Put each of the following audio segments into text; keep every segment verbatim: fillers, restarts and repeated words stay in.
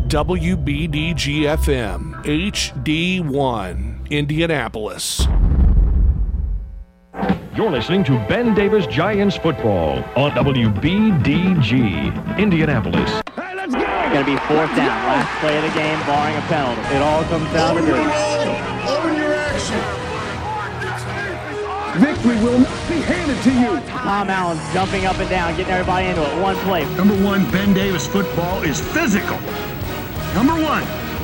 W B D G F M, H D one, Indianapolis. You're listening to Ben Davis Giants football on W B D G, Indianapolis. Hey, let's go! Going to be fourth down. Last play of the game, barring a penalty. It all comes down to this. Open your action. Victory will not be handed to you. Tom Allen jumping up and down, getting everybody into it. One play. Number one, Ben Davis football is physical. Number one,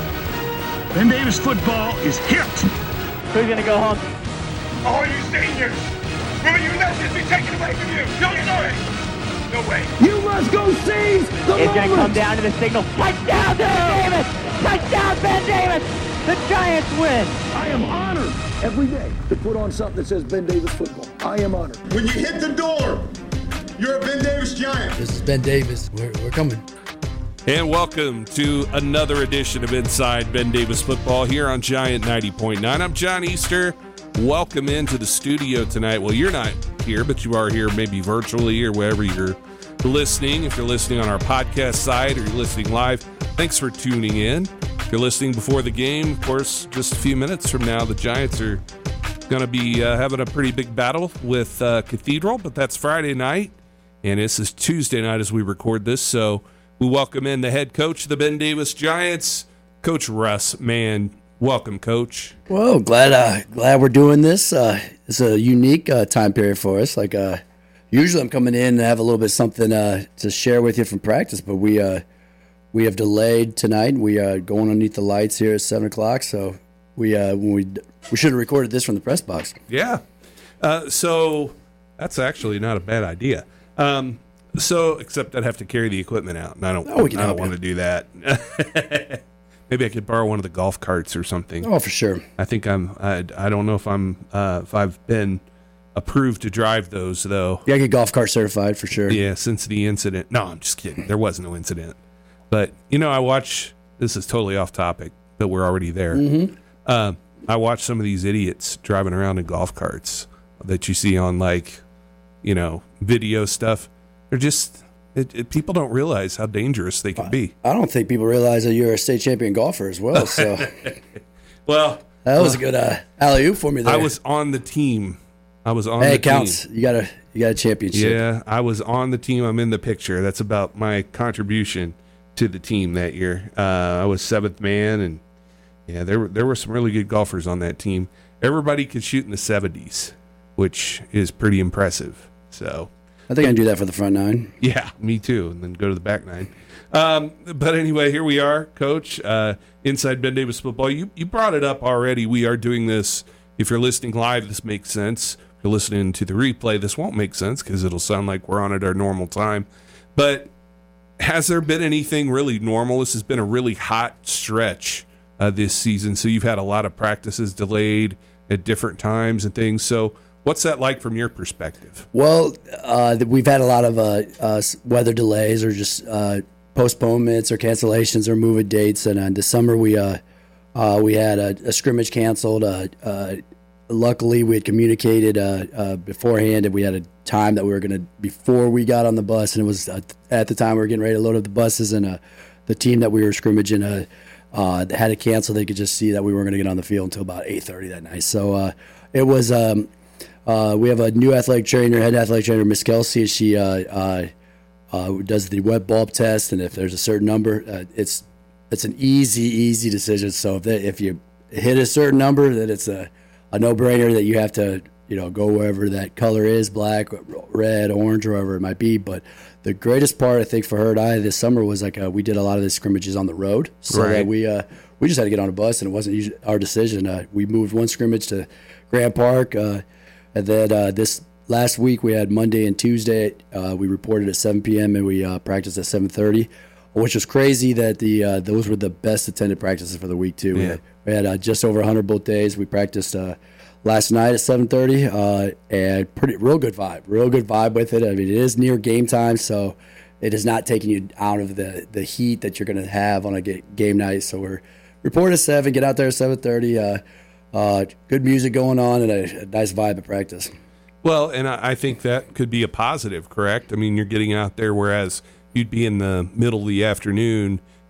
Ben Davis football is hit. Who's going to go home? All you seniors, will you let this be taken away from you? No, no way. No way. You must go seize the It's going to come moment. down to the signal. Touchdown, Ben Davis! Touchdown, Ben Davis! The Giants win. I am honored every day to put on something that says Ben Davis football. I am honored. When you hit the door, you're a Ben Davis Giant. This is Ben Davis. We're, we're coming. And welcome to another edition of Inside Ben Davis Football here on Giant ninety point nine. I'm John Easter. Welcome into the studio tonight. Well, you're not here, but you are here maybe virtually or wherever you're listening. If you're listening on our podcast site or you're listening live, thanks for tuning in. If you're listening before the game, of course, just a few minutes from now, the Giants are going to be uh, having a pretty big battle with uh, Cathedral, but that's Friday night, and this is Tuesday night as we record this, so we welcome in the head coach of the Ben Davis Giants, Coach Russ Mann. Welcome, Coach. Well, glad uh, glad we're doing this. Uh, it's a unique uh, time period for us. Like uh, usually, I'm coming in and have a little bit something uh, to share with you from practice, but we uh, we have delayed tonight. We are going underneath the lights here at seven o'clock. So we uh, when we we should have recorded this from the press box. Yeah. Uh, so that's actually not a bad idea. Um, so except I'd have to carry the equipment out, and I don't. Oh, we can I don't help want you. to do that. Maybe I could borrow one of the golf carts or something. Oh, for sure. I think I'm. I, I don't know if I'm. Uh, if I've been approved to drive those though. Yeah, I get golf cart certified for sure. Yeah, since the incident. No, I'm just kidding. There was no incident. But you know, I watch. This is totally off topic, but we're already there. Mm-hmm. Uh, I watch some of these idiots driving around in golf carts that you see on like, you know, video stuff. They're just. It, it, people don't realize how dangerous they can be. I don't think people realize that you're a state champion golfer as well. So Well, that was a good uh, alley-oop for me there. I was on the team. I was on Hey, the it counts. team. You got a you got a championship. Yeah, I was on the team. I'm in the picture. That's about my contribution to the team that year. Uh, I was seventh man, and yeah, there were there were some really good golfers on that team. Everybody could shoot in the seventies, which is pretty impressive. So. I think I can do that for the front nine. Yeah, me too, and then go to the back nine. Um, but anyway, here we are, Coach, uh, Inside Ben Davis Football. You you brought it up already. We are doing this. If you're listening live, this makes sense. If you're listening to the replay, this won't make sense because it'll sound like we're on at our normal time. But has there been anything really normal? This has been a really hot stretch uh, this season, so you've had a lot of practices delayed at different times and things. So what's that like from your perspective? Well, uh, we've had a lot of uh, uh, weather delays or just uh, postponements or cancellations or moving dates. And uh, this summer we uh, uh, we had a, a scrimmage canceled. Uh, uh, luckily, we had communicated uh, uh, beforehand, and we had a time that we were going to before we got on the bus. And it was uh, at the time we were getting ready to load up the buses, and uh, the team that we were scrimmaging uh, uh, had to cancel. They could just see that we weren't going to get on the field until about eight thirty that night. So uh, it was. Um, Uh, we have a new athletic trainer, head athletic trainer, Miss Kelsey. She uh, uh, uh, does the wet bulb test, and if there's a certain number, uh, it's it's an easy, easy decision. So if they, if you hit a certain number, then it's a, a no-brainer that you have to you know go wherever that color is, black, red, orange, or whatever it might be. But the greatest part, I think, for her and I this summer was like uh, we did a lot of the scrimmages on the road, so right. that we uh, we just had to get on a bus, and it wasn't usually our decision. Uh, we moved one scrimmage to Grant Park. Uh, And then uh, this last week we had Monday and Tuesday. Uh, we reported at seven p.m. and we uh, practiced at seven thirty, which was crazy that the uh, those were the best attended practices for the week too. Yeah. We had, we had uh, just over one hundred both days. We practiced uh, last night at seven thirty, uh, and pretty real good vibe, real good vibe with it. I mean, it is near game time, so it is not taking you out of the, the heat that you're going to have on a game night. So we're report at seven, get out there at seven thirty. Uh, uh, good music going on and a, a nice vibe at practice. Well, and I, I think that could be a positive, correct? I mean, you're getting out there, whereas you'd be in the middle of the afternoon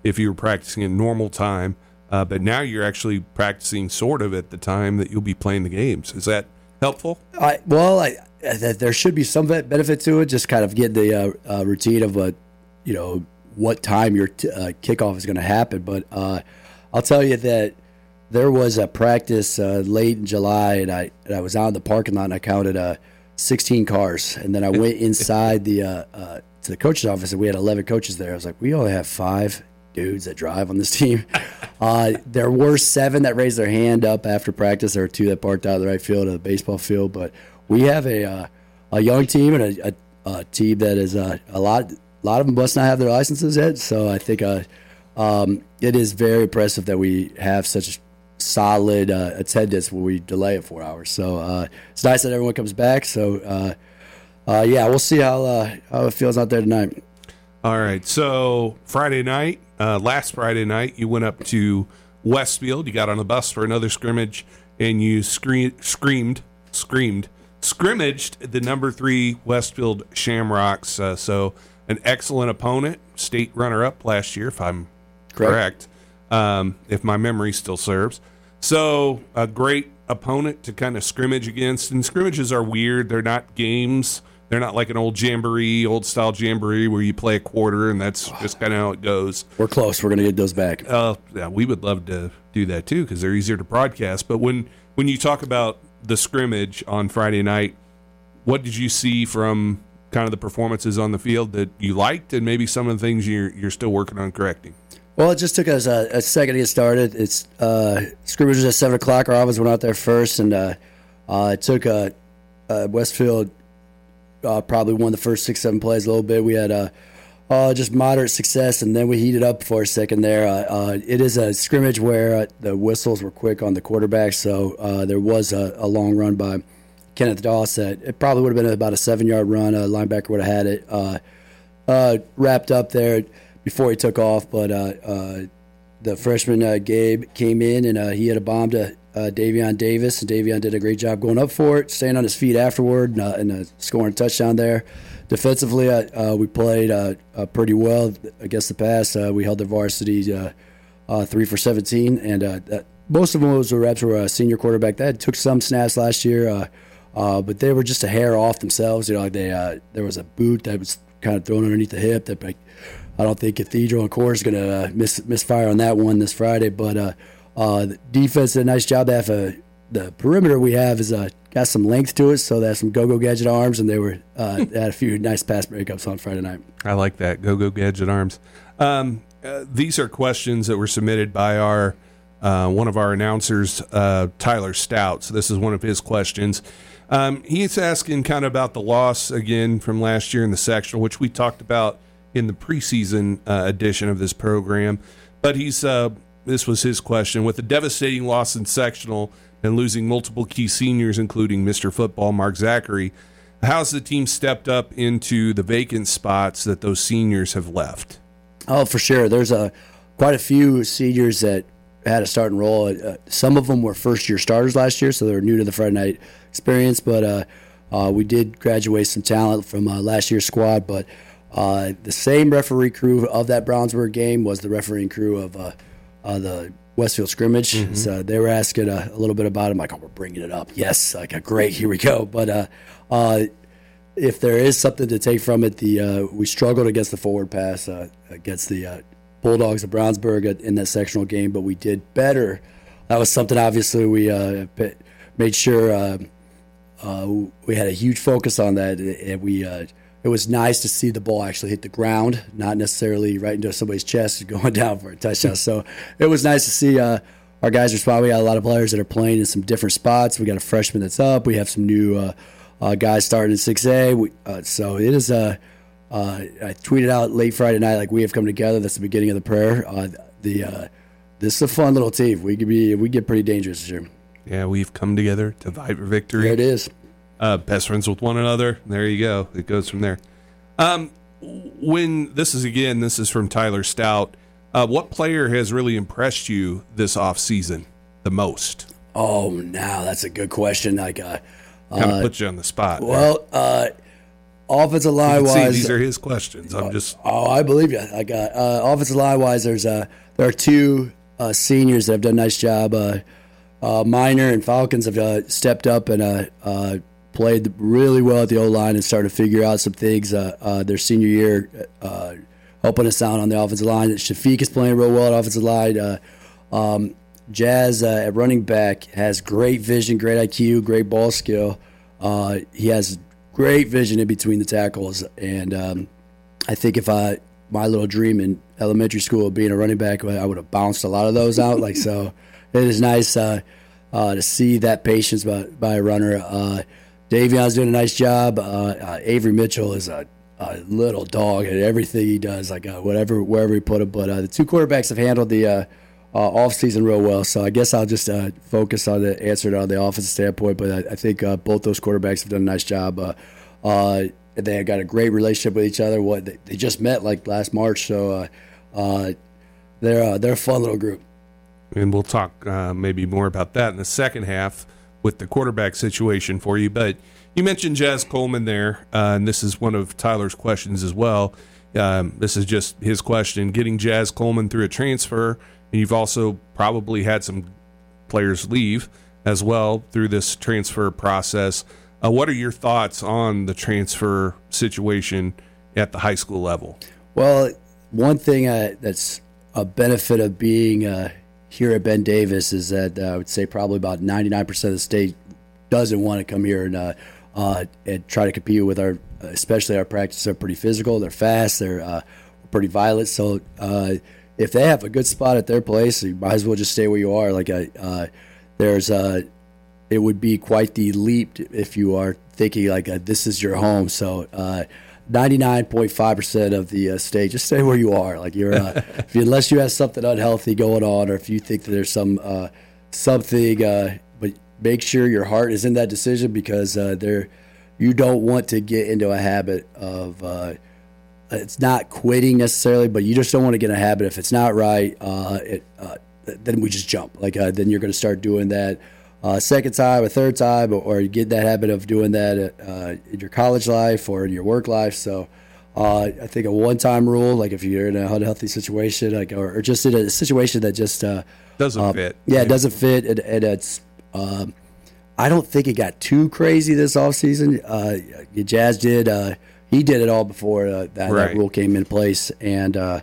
if you were practicing at normal time. Uh, but now you're actually practicing sort of at the time that you'll be playing the games. Is that helpful? I, well, I, I, there should be some benefit to it, just kind of get the uh, uh, routine of what, you know, what time your t- uh, kickoff is going to happen. But uh, I'll tell you that there was a practice uh, late in July, and I and I was out in the parking lot, and I counted uh, sixteen cars. And then I went inside the uh, uh, to the coach's office, and we had eleven coaches there. I was like, we only have five dudes that drive on this team. Uh, there were seven that raised their hand up after practice. There were two that parked out of the right field of the baseball field. But we have a uh, a young team and a, a, a team that is uh, a lot. A lot of them must not have their licenses yet. So I think uh, um, it is very impressive that we have such solid uh, attendance when we delay it four hours. So uh, it's nice that everyone comes back. So uh, uh, yeah, we'll see how uh, how it feels out there tonight. All right. So Friday night. Uh, last Friday night, you went up to Westfield. You got on a bus for another scrimmage, and you scree- screamed, screamed, scrimmaged the number three Westfield Shamrocks. Uh, so an excellent opponent, state runner-up last year, if I'm correct, correct um, if my memory still serves. So a great opponent to kind of scrimmage against. And scrimmages are weird. They're not games. They're not like an old jamboree, old-style jamboree where you play a quarter, and that's just kind of how it goes. We're close. We're going to get those back. Uh, yeah, we would love to do that, too, because they're easier to broadcast. But when, when you talk about the scrimmage on Friday night, what did you see from kind of the performances on the field that you liked, and maybe some of the things you're, you're still working on correcting? Well, it just took us a, a second to get started. It's uh, scrimmage was at seven o'clock. Our offense went out there first, and uh, uh, it took uh, uh, Westfield – Uh, probably won the first six, seven plays a little bit. We had uh, uh, just moderate success, and then we heated up for a second there. Uh, uh, it is a scrimmage where uh, the whistles were quick on the quarterback, so uh, there was a, a long run by Kenneth Doss. That it probably would have been about a seven-yard run. A linebacker would have had it uh, uh, wrapped up there before he took off, but uh, uh, the freshman uh, Gabe came in, and uh, he had a bomb to Uh, Davion Davis, and Davion did a great job going up for it, staying on his feet afterward, and, uh, and uh, scoring a touchdown there. Defensively, uh, uh, we played uh, uh, pretty well against the pass. Uh, we held the varsity uh, uh, three for seventeen, and uh, that, most of those reps were a senior quarterback. That took some snaps last year, uh, uh, but they were just a hair off themselves. You know, they uh, there was a boot that was kind of thrown underneath the hip. That like, I don't think Cathedral and Core is going to uh, miss misfire on that one this Friday, but. Uh, Uh, the defense did a nice job. They have a, the perimeter we have is uh, got some length to it, so they have some go-go gadget arms, and they were uh, they had a few nice pass breakups on Friday night. I like that, go-go gadget arms. Um, uh, these are questions that were submitted by our uh, one of our announcers, uh, Tyler Stout. So this is one of his questions. Um, he's asking kind of about the loss again from last year in the sectional, which we talked about in the preseason uh, edition of this program. But he's uh, this was his question. With a devastating loss in sectional and losing multiple key seniors, including Mister Football, Mark Zachary, how's the team stepped up into the vacant spots that those seniors have left? Oh, for sure. There's a quite a few seniors that had a starting role. Uh, some of them were first-year starters last year, so they were new to the Friday night experience. But uh, uh, we did graduate some talent from uh, last year's squad. But uh, the same referee crew of that Brownsburg game was the refereeing crew of uh, uh, the Westfield scrimmage. Mm-hmm. So they were asking a, a little bit about it. I'm like, oh, we're bringing it up. Yes, like a great, here we go. But uh, uh, if there is something to take from it, the uh, we struggled against the forward pass uh, against the uh, Bulldogs of Brownsburg in that sectional game, but we did better. That was something, obviously, we uh, made sure uh, uh, we had a huge focus on that. And we uh, it was nice to see the ball actually hit the ground, not necessarily right into somebody's chest going down for a touchdown. So it was nice to see uh, our guys respond. We got a lot of players that are playing in some different spots. We got a freshman that's up. We have some new uh, uh, guys starting in six A. We, uh, so it is a Uh, I tweeted out late Friday night, like, we have come together. That's the beginning of the prayer. Uh, the uh, this is a fun little team. We could be we get pretty dangerous this year. Yeah, we've come together to fight for victory. There it is. Uh, best friends with one another. There you go. It goes from there. Um, when this is again, this is from Tyler Stout. Uh, what player has really impressed you this off season the most? Oh, now that's a good question. Like, uh, kind of uh, put you on the spot. Well, uh, offensive line You can see wise, these are his questions. I'm just oh, I believe you. I got uh, offensive line wise. There's uh, there are two uh, seniors that have done a nice job. Uh, uh, Minor and Falcons have uh, stepped up and uh, uh, played really well at the O line and started to figure out some things. Uh, uh, their senior year, uh, helping us out on the offensive line. Shafiq is playing real well at offensive line. Uh, um, Jazz uh, at running back has great vision, great I Q, great ball skill. Uh, he has great vision in between the tackles, and um, I think if I my little dream in elementary school of being a running back, I would have bounced a lot of those out. Like so, it is nice uh, uh, to see that patience by, by a runner. Uh, Davion's doing a nice job. Uh, uh, Avery Mitchell is a, a little dog at everything he does, like uh, whatever wherever we put him. But uh, the two quarterbacks have handled the uh, uh, off season real well. So I guess I'll just uh, focus on the answer on the offensive standpoint. But I, I think uh, both those quarterbacks have done a nice job. Uh, uh, they got a great relationship with each other. What they, they just met like last March, so uh, uh, they're uh, they're a fun little group. And we'll talk uh, maybe more about that in the second half with the quarterback situation for you. But you mentioned Jazz Coleman there, uh, and this is one of Tyler's questions as well. Um, this is just his question. Getting Jazz Coleman through a transfer, and you've also probably had some players leave as well through this transfer process. Uh, what are your thoughts on the transfer situation at the high school level? Well, one thing uh, that's a benefit of being uh, here at Ben Davis is that uh, I would say probably about ninety-nine percent of the state doesn't want to come here and uh, uh, and try to compete with our, especially our practices are pretty physical. They're fast. They're uh, pretty violent. So uh, if they have a good spot at their place, you might as well just stay where you are. Like uh, uh, there's uh, it would be quite the leap if you are thinking like uh, this is your home. So uh, ninety-nine point five percent of the uh, state, just stay where you are. Like you're, uh, if you, unless you have something unhealthy going on, or if you think that there's some uh, something, uh, but make sure your heart is in that decision because uh, there, you don't want to get into a habit of. Uh, it's not quitting necessarily, but you just don't want to get in a habit. If it's not right, uh, it, uh, then we just jump. Like uh, then you're going to start doing that. Uh, second time, a third time, or, or you get that habit of doing that uh, in your college life or in your work life. So uh, I think a one-time rule, like if you're in a unhealthy situation, like or, or just in a situation that just uh, doesn't uh, fit. Yeah, it doesn't fit, and, and it's. Um, I don't think it got too crazy this offseason. Uh, Jazz did. Uh, he did it all before uh, that, right. that rule came into place, and. Uh,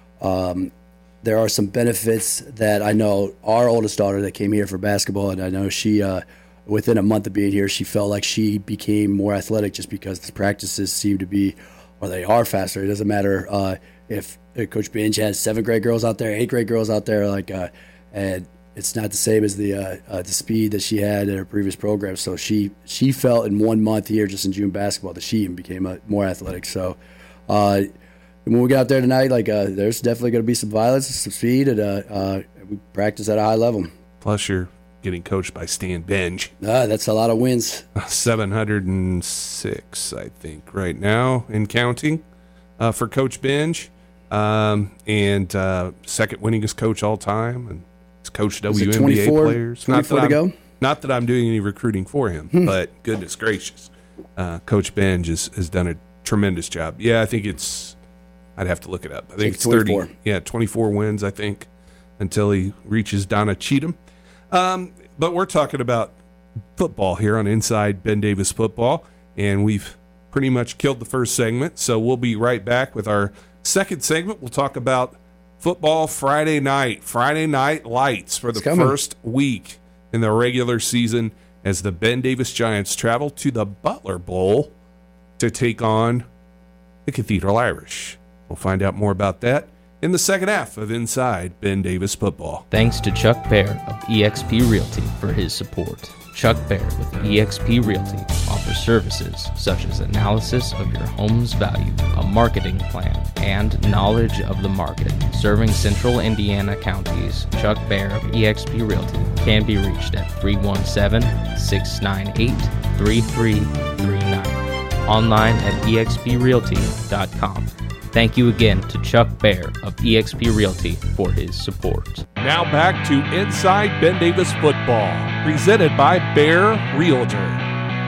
um, There are some benefits that I know our oldest daughter that came here for basketball, and I know she, uh, within a month of being here, she felt like she became more athletic just because the practices seem to be, or they are faster. It doesn't matter uh, if uh, Coach Binge has seventh grade girls out there, eighth grade girls out there, like, uh, and it's not the same as the uh, uh, the speed that she had in her previous program. So she she felt in one month here, just in June basketball, that she even became uh, more athletic. So. Uh, When we get out there tonight, like uh, there's definitely going to be some violence, some speed, and uh, uh, we practice at a high level. Plus, you're getting coached by Stan Benj. Ah, that's a lot of wins. seven hundred six, I think, right now, and counting uh, for Coach Benj. Um, and uh, second winningest coach all time, and he's coached W N B A players. twenty-four to go? Not that I'm doing any recruiting for him, Hmm. but goodness gracious, uh, Coach Benj has, has done a tremendous job. Yeah, I think it's. I'd have to look it up. I think it's, it's thirty. Yeah, twenty-four wins, I think, until he reaches Donna Cheatham. Um, but we're talking about football here on Inside Ben Davis Football, and we've pretty much killed the first segment, so we'll be right back with our second segment. We'll talk about football Friday night, Friday night lights for the first week in the regular season as the Ben Davis Giants travel to the Butler Bowl to take on the Cathedral Irish. We'll find out more about that in the second half of Inside Ben Davis Football. Thanks to Chuck Bear of E X P Realty for his support. Chuck Bear with E X P Realty offers services such as analysis of your home's value, a marketing plan, and knowledge of the market. Serving central Indiana counties, Chuck Bear of E X P Realty can be reached at three one seven, six nine eight, three three three nine. Online at e x p realty dot com. Thank you again to Chuck Bear of E X P Realty for his support. Now back to Inside Ben Davis Football, presented by Bear Realtor.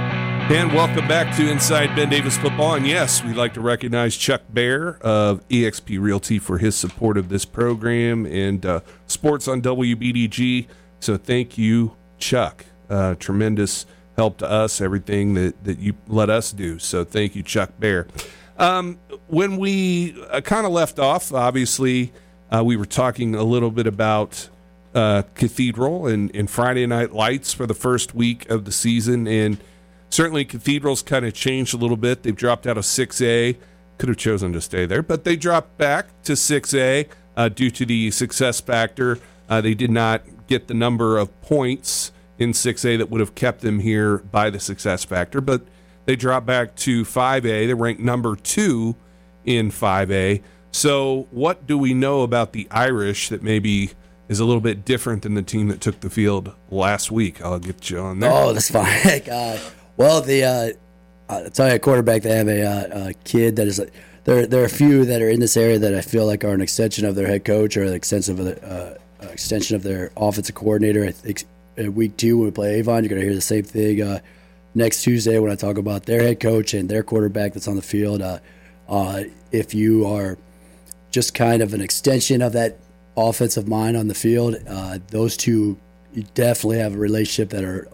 And welcome back to Inside Ben Davis Football. And yes, we'd like to recognize Chuck Bear of E X P Realty for his support of this program and uh, sports on W B D G. So thank you, Chuck. Uh, tremendous help to us, everything that, that you let us do. So thank you, Chuck Bear. Um, when we uh, kind of left off, obviously, uh, we were talking a little bit about uh, Cathedral and, and Friday Night Lights for the first week of the season. And certainly Cathedral's kind of changed a little bit. They've dropped out of six A. Could have chosen to stay there, but they dropped back to six A uh, due to the success factor. Uh, they did not get the number of points in six A that would have kept them here by the success factor, but they dropped back to five A. They ranked number two in five A. So what do we know about the Irish that maybe is a little bit different than the team that took the field last week? I'll get you on there. Oh, that's fine. God. Well, the uh, I'll tell you, a quarterback, they have a, uh, a kid that is. A, there, there are a few that are in this area that I feel like are an extension of their head coach or an extension of the uh, extension of their offensive coordinator. I think in week two when we play Avon, you're going to hear the same thing uh, next Tuesday when I talk about their head coach and their quarterback that's on the field. Uh, uh, if you are just kind of an extension of that offensive mind on the field, uh, those two, you definitely have a relationship that are.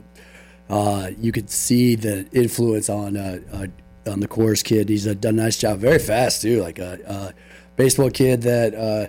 Uh, you could see the influence on uh, uh, on the Coors kid. He's uh, done a nice job, very fast too. Like a, a baseball kid that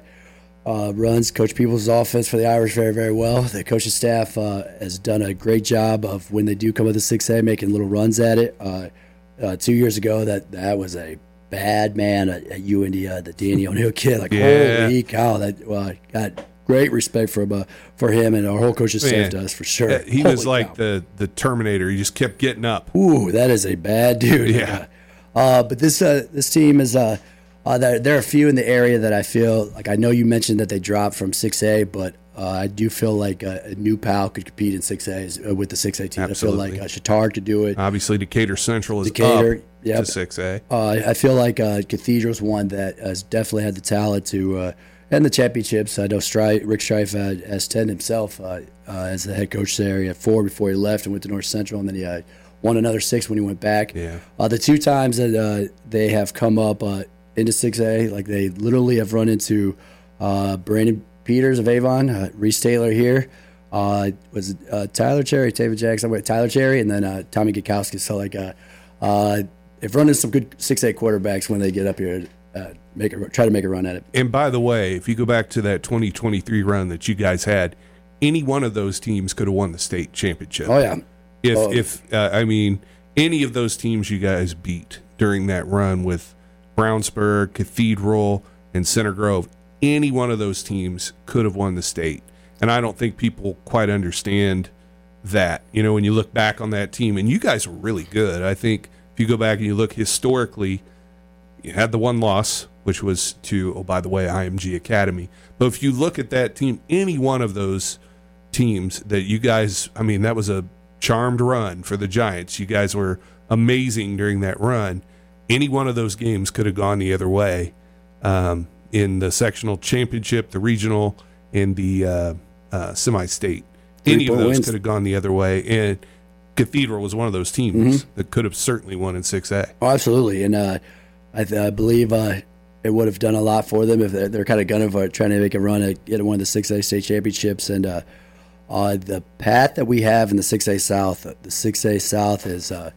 uh, uh, runs Coach Peoples' offense for the Irish very, very well. The coaching staff uh, has done a great job of when they do come with the six A, making little runs at it. Uh, uh, two years ago, that that was a bad man at, at U N D, uh, the Danny O'Neill kid. Like yeah. holy cow, that uh, got. Great respect for him, uh, for him, and our whole coaching staff does for sure. He Holy was like cow. the, the Terminator. He just kept getting up. Ooh, that is a bad dude. Yeah. Uh, but this uh, this team is uh, uh there, there are a few in the area that I feel like. I know you mentioned that they dropped from six A, but uh, I do feel like uh, New Pal could compete in six A uh, with the six A team. Absolutely. I feel like uh, Chittard could do it. Obviously, Decatur Central is Decatur, up yep. to six A. Uh, I feel like uh, Cathedral's one that has definitely had the talent to. Uh, And the championships. I know Stri- Rick Strife uh, has ten himself uh, uh, as the head coach there. He had four before he left and went to North Central, and then he uh, won another six when he went back. Yeah. Uh, the two times that uh, they have come up uh, into six A, like they literally have run into uh, Brandon Peters of Avon, uh, Reese Taylor here, uh, was uh, Tyler Cherry, David Jackson, wait, Tyler Cherry, and then uh, Tommy Gukowski. So like uh, uh, they've run into some good six A quarterbacks when they get up here. Uh, make a, try to make a run at it. And by the way, if you go back to that twenty twenty-three run that you guys had, any one of those teams could have won the state championship. Oh yeah. If oh. if uh, I mean any of those teams you guys beat during that run with Brownsburg, Cathedral, and Center Grove, any one of those teams could have won the state. And I don't think people quite understand that. You know, when you look back on that team, and you guys were really good. I think if you go back and you look historically. You had the one loss, which was to, oh, by the way, I M G Academy. But if you look at that team, any one of those teams that you guys, I mean, that was a charmed run for the Giants. You guys were amazing during that run. Any one of those games could have gone the other way um, in the sectional championship, the regional, and the uh, uh, semi-state. Any of those wins. Could have gone the other way. And Cathedral was one of those teams mm-hmm. that could have certainly won in six A. Oh, absolutely. And, uh, I, th- I believe uh, it would have done a lot for them if they're, they're kind of gunning for trying to make a run at getting one of the six A state championships. And uh, uh, the path that we have in the six A South, the six A South has uh,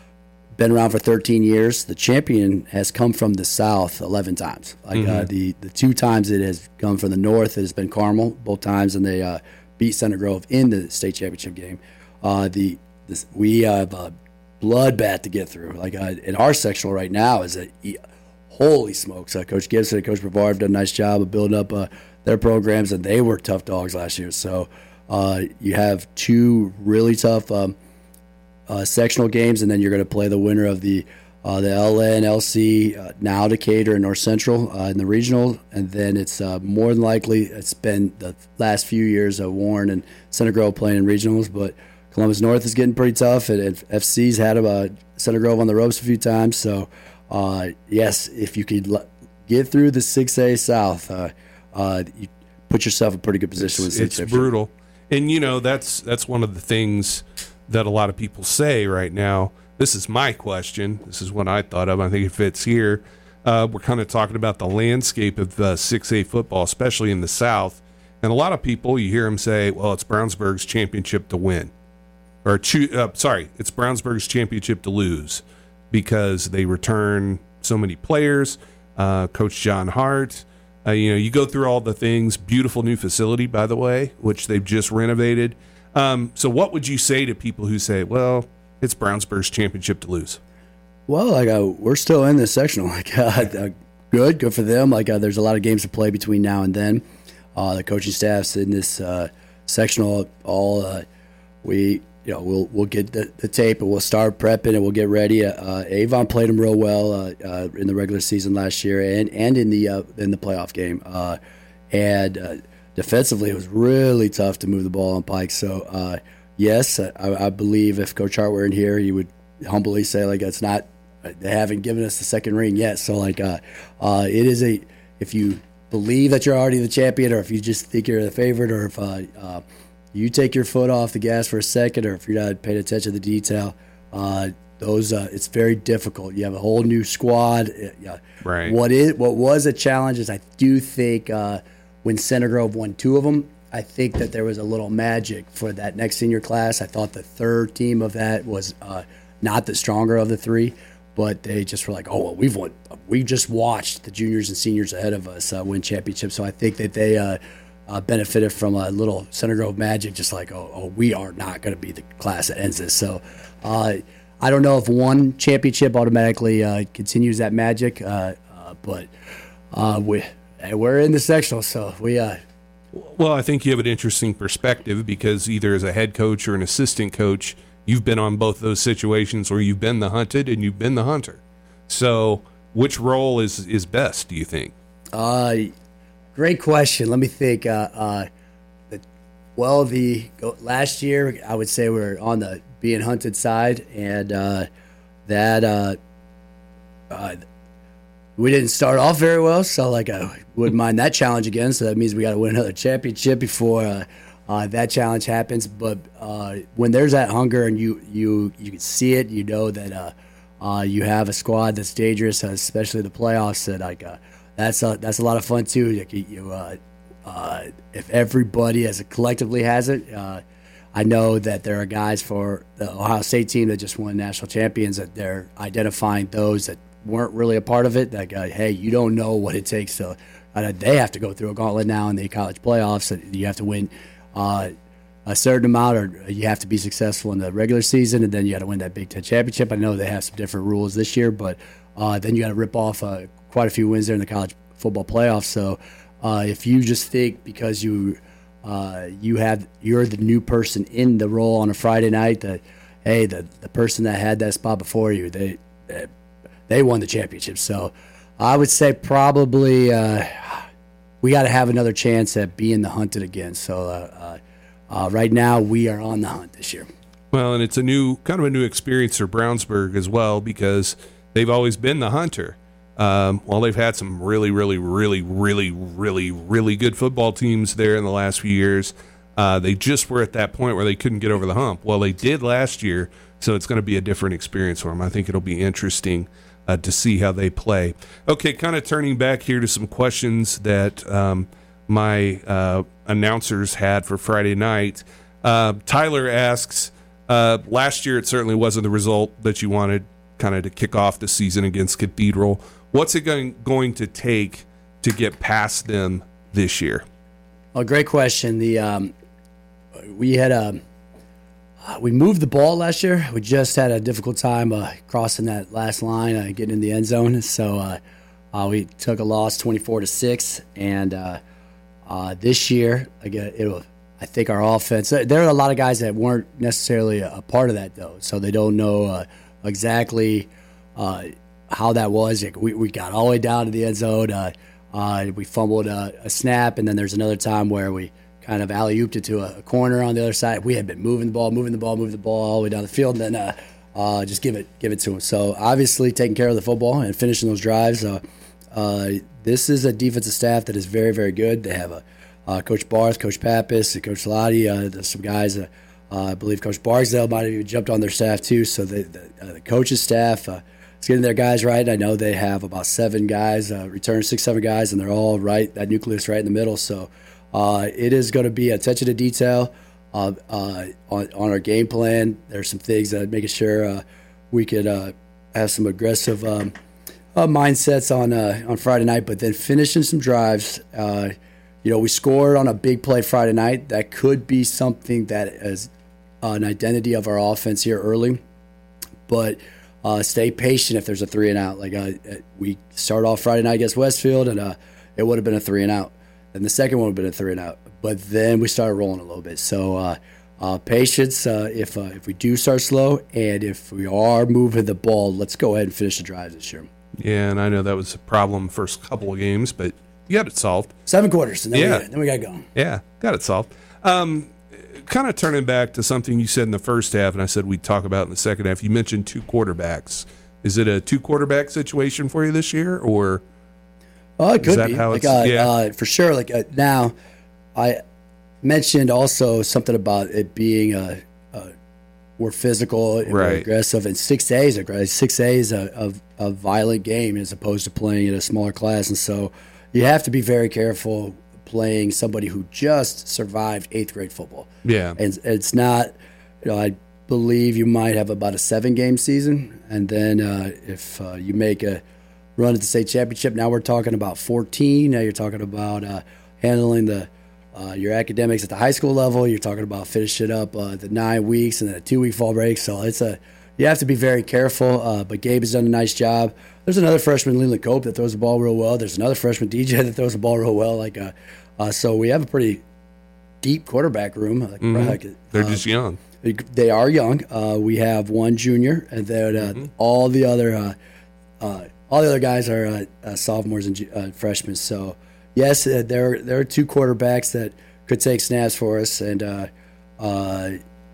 been around for thirteen years. The champion has come from the South eleven times. Like mm-hmm. uh, the, the two times it has come from the North, it has been Carmel both times, and they uh, beat Center Grove in the state championship game. Uh, the this, we have a bloodbath to get through. Like uh, in our sectional right now is a holy smokes. Uh, Coach Gibson and Coach Brevard have done a nice job of building up uh, their programs, and they were tough dogs last year. So uh, you have two really tough um, uh, sectional games, and then you're going to play the winner of the uh, the L N, L C, uh, now Decatur and North Central uh, in the regional, and then it's uh, more than likely it's been the last few years of Warren and Center Grove playing in regionals, but Columbus North is getting pretty tough, and F C's had a Center Grove on the ropes a few times. So, uh, yes, if you could l- get through the six A South, uh, uh, you put yourself in a pretty good position it's, with six A. It's brutal. And, you know, that's that's one of the things that a lot of people say right now. this is my question. This is what I thought of. I think it fits here. Uh, we're kind of talking about the landscape of uh, six A football, especially in the South. And a lot of people, you hear them say, well, it's Brownsburg's championship to win. Or, uh, sorry, it's Brownsburg's championship to lose because they return so many players. Uh, Coach John Hart, uh, you know, you go through all the things. Beautiful new facility, by the way, which they've just renovated. Um, so what would you say to people who say, well, it's Brownsburg's championship to lose? Well, like uh, we're still in this sectional. Like, uh, good, good for them. Like, uh, there's a lot of games to play between now and then. Uh, the coaching staff's in this uh, sectional. All uh, we, you know, we'll we'll get the, the tape and we'll start prepping and we'll get ready. Uh, Avon played them real well uh, uh, in the regular season last year and and in the uh, in the playoff game. Uh, and uh, defensively, it was really tough to move the ball on Pike. So uh, yes, I, I believe if Coach Hart were in here, he would humbly say like it's not. They haven't given us the second ring yet. So like uh, uh, it is a if you believe that you're already the champion, or if you just think you're the favorite, or if uh, uh, you take your foot off the gas for a second, or if you're not paying attention to the detail, uh, those uh, it's very difficult. You have a whole new squad. Uh, right. What is what was a challenge is I do think uh, when Center Grove won two of them, I think that there was a little magic for that next senior class. I thought the third team of that was uh, not the stronger of the three. But they just were like, oh, well, we've won. We just watched the juniors and seniors ahead of us uh, win championships. So I think that they uh, uh, benefited from a little Center Grove magic, just like, oh, oh we are not going to be the class that ends this. So uh, I don't know if one championship automatically uh, continues that magic, uh, uh, but uh, we, we're in the sectional, so we uh, – Well, I think you have an interesting perspective because either as a head coach or an assistant coach – you've been on both those situations where you've been the hunted and you've been the hunter. So which role is, is best, do you think? Uh, great question. Let me think. Uh, uh, the, well, the last year, I would say we we're on the being hunted side, and uh, that uh, uh, we didn't start off very well, so like I wouldn't mind that challenge again. So that means we got to win another championship before uh, – Uh, that challenge happens, but uh, when there's that hunger and you you you can see it, you know that uh, uh, you have a squad that's dangerous, especially the playoffs. That like uh, that's a, that's a lot of fun too. Like you, uh, uh, if everybody as a collectively has it, uh, I know that there are guys for the Ohio State team that just won national champions that they're identifying those that weren't really a part of it. That go, hey, you don't know what it takes to. Uh, they have to go through a gauntlet now in the college playoffs. And you have to win. Uh, a certain amount, or you have to be successful in the regular season, and then you got to win that Big Ten championship. I know they have some different rules this year, but uh, then you got to rip off uh, quite a few wins there in the college football playoffs. So uh, if you just think because you uh, you have you're the new person in the role on a Friday night, that hey, the the person that had that spot before you, they they, they won the championship. So I would say probably. Uh, We got to have another chance at being the hunted again. So uh, uh, uh, right now we are on the hunt this year. Well, and it's a new kind of a new experience for Brownsburg as well because they've always been the hunter. Um, while they've had some really, really, really, really, really, really good football teams there in the last few years, uh, they just were at that point where they couldn't get over the hump. Well, they did last year, so it's going to be a different experience for them. I think it'll be interesting. Uh, to see how they play. Okay, kind of turning back here to some questions that um, my uh, announcers had for Friday night. Uh, Tyler asks, uh, last year it certainly wasn't the result that you wanted kind of to kick off the season against Cathedral. What's it going, going to take to get past them this year? Well, great question. The um, we had a Uh, we moved the ball last year. We just had a difficult time uh, crossing that last line, uh, getting in the end zone. So uh, uh, we took a loss, twenty-four to six. And uh, uh, this year, again, it'll, I think our offense. There are a lot of guys that weren't necessarily a, a part of that, though, so they don't know uh, exactly uh, how that was. We we got all the way down to the end zone. Uh, uh, we fumbled a, a snap, and then there's another time where we kind of alley-ooped it to a, a corner on the other side. We had been moving the ball, moving the ball, moving the ball all the way down the field, and then uh, uh, just give it give it to them. So obviously taking care of the football and finishing those drives. Uh, uh, this is a defensive staff that is very, very good. They have a uh, Coach Barth, Coach Pappas, Coach Salati. Uh, there's some guys, uh, Uh, I believe Coach Barksdale might have even jumped on their staff too. So the, the, uh, the coaches' staff uh, is getting their guys right. I know they have about seven guys, uh, return six, seven guys, and they're all right, that nucleus right in the middle. So uh, it is going to be attention to detail uh, uh, on, on our game plan. There's some things that making sure uh, we could uh, have some aggressive um, uh, mindsets on uh, on Friday night, but then finishing some drives. Uh, you know, we scored on a big play Friday night. That could be something that is an identity of our offense here early, but uh, stay patient if there's a three and out. Like uh, we start off Friday night against Westfield, and uh, it would have been a three and out, and the second one would have been a three and out. But then we started rolling a little bit. So uh, uh, patience. Uh, if uh, if we do start slow, and if we are moving the ball, let's go ahead and finish the drives this year. Yeah, and I know that was a problem first couple of games, but you got it solved. Seven quarters, and then yeah. we got, then we got going. Yeah, got it solved. Um, kind of turning back to something you said in the first half, and I said we'd talk about in the second half. You mentioned two quarterbacks. Is it a two quarterback situation for you this year, or? Oh, it could that be. How like, it's, uh, yeah. uh, for sure. Like uh, now, I mentioned also something about it being a, a we're physical and right. we're aggressive, and six A's are six A's a, a, a violent game as opposed to playing in a smaller class, and so you have to be very careful playing somebody who just survived eighth grade football. Yeah, and it's not. You know, I believe you might have about a seven game season, and then uh, if uh, you make a run at the state championship, now we're talking about fourteen. Now you're talking about uh, handling the uh, your academics at the high school level. You're talking about finishing up uh, the nine weeks and then a two week fall break. So it's a you have to be very careful. Uh, but Gabe has done a nice job. There's another freshman, Leland Cope, that throws the ball real well. There's another freshman, D J, that throws the ball real well. Like, uh, uh, so we have a pretty deep quarterback room. Like, mm-hmm. like, They're uh, just young. They are young. Uh, we have one junior, and then uh, mm-hmm. all the other uh, uh, all the other guys are uh, uh, sophomores and uh, freshmen. So yes, uh, there there are two quarterbacks that could take snaps for us, and uh, uh,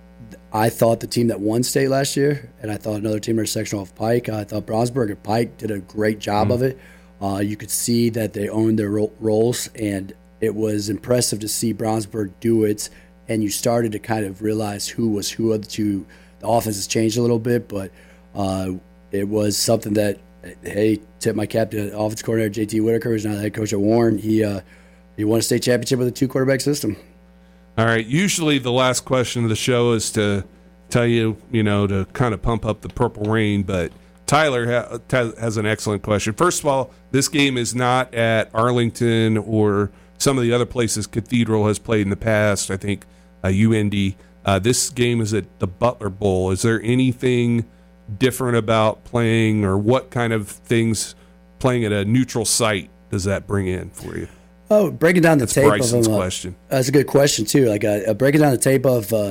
I thought the team that won state last year, and I thought another team in our section off Pike. I thought Brownsburg and Pike did a great job mm-hmm. of it. Uh, you could see that they owned their ro- roles, and it was impressive to see Brownsburg do it. And you started to kind of realize who was who of the two. The offense has changed a little bit, but uh, it was something that, hey, tip my cap to offensive coordinator J T Whitaker, who's now the head coach at Warren. He uh, he won a state championship with a two quarterback system. All right. Usually the last question of the show is to tell you, you know, to kind of pump up the Purple Rain, but Tyler ha- has an excellent question. First of all, this game is not at Arlington or some of the other places Cathedral has played in the past. I think uh, U N D. Uh, this game is at the Butler Bowl. Is there anything different about playing, or what kind of things playing at a neutral site does that bring in for you? Oh, breaking down the that's tape Bryson's of them. Uh, question. That's a good question too. Like uh, breaking down the tape of uh,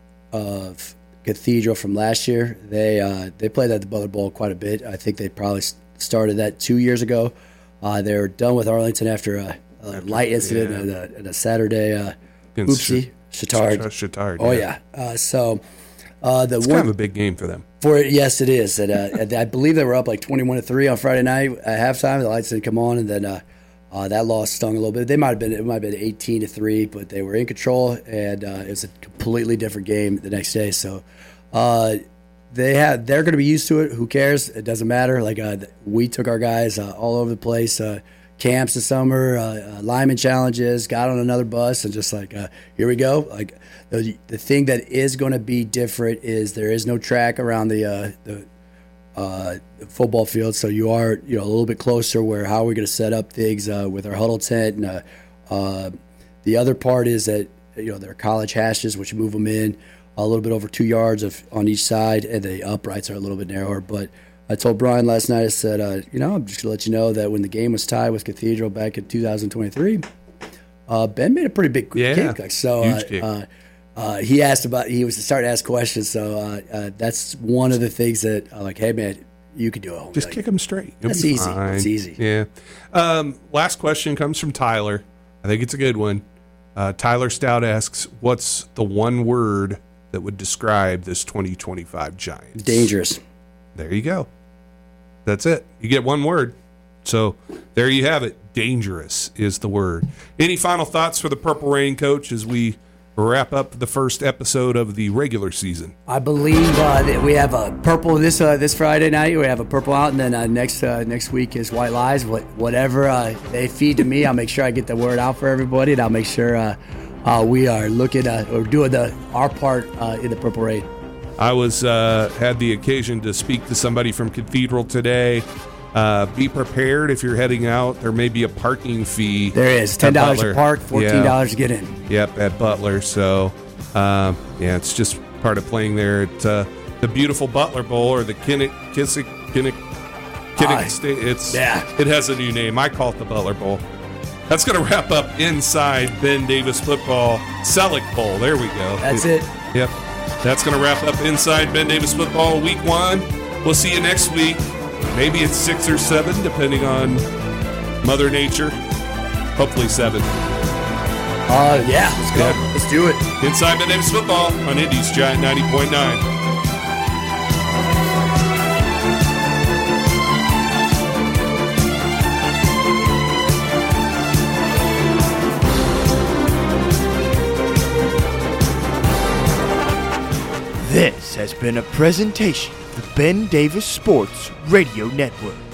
of Cathedral from last year. They uh, they played at the Butler Bowl quite a bit. I think they probably started that two years ago. Uh, they were done with Arlington after a, a light incident yeah. and, a, and a Saturday uh, oopsie. Chatard. Chatard. Oh yeah. Uh, so uh, the it's one kind of a big game for them. For yes, it is. And, uh, I believe they were up like twenty-one to three on Friday night at halftime. The lights didn't come on, and then uh, uh, that loss stung a little bit. They might have been it might have been eighteen to three, but they were in control, and uh, it was a completely different game the next day. So uh, they had they're going to be used to it. Who cares? It doesn't matter. Like uh, we took our guys uh, all over the place. Uh, camps this summer, uh, uh, lineman challenges, got on another bus, and just like, uh, here we go. Like the, the thing that is going to be different is there is no track around the uh, the, uh, the football field, so you are you know a little bit closer. Where how are we going to set up things uh, with our huddle tent? And uh, uh, the other part is that you know there are college hashes, which move them in a little bit over two yards of on each side, and the uprights are a little bit narrower, but. I told Brian last night, I said, uh, you know, I'm just going to let you know that when the game was tied with Cathedral back in two thousand twenty-three, uh, Ben made a pretty big yeah, kick. Like, so uh, kick. Uh, uh, he asked about, he was starting to ask questions. So uh, uh, that's one of the things that, uh, like, hey, man, you could do it. Just like, kick them straight. It'll that's easy. It's easy. Yeah. Um, last question comes from Tyler. I think it's a good one. Uh, Tyler Stout asks, what's the one word that would describe this twenty twenty-five Giants? Dangerous. There you go. That's it. You get one word. So there you have it. Dangerous is the word. Any final thoughts for the Purple Rain, Coach, as we wrap up the first episode of the regular season. I believe uh, that we have a purple this uh, this Friday night. We have a purple out, and then uh, next uh, next week is White Lies. What whatever uh, they feed to me, I'll make sure I get the word out for everybody, and I'll make sure uh, uh, we are looking uh, or doing the our part uh, in the Purple Raid. I was uh, had the occasion to speak to somebody from Cathedral today. Uh, be prepared if you're heading out. There may be a parking fee. There is ten dollars to park, fourteen dollars yeah. to get in. Yep, at Butler. So, um, yeah, it's just part of playing there at uh, the beautiful Butler Bowl or the Kinnick Kissick Kinnick Kinnick. Uh, State. It's yeah. It has a new name. I call it the Butler Bowl. That's going to wrap up inside Ben Davis Football Selleck Bowl. There we go. That's it. it. Yep. That's going to wrap up inside Ben Davis Football Week One. We'll see you next week. Maybe it's six or seven, depending on Mother Nature. Hopefully seven. Uh, yeah, let's go. Yeah. Let's do it. Inside Ben Davis Football on Indy's Giant ninety point nine. This has been a presentation of the Ben Davis Sports Radio Network.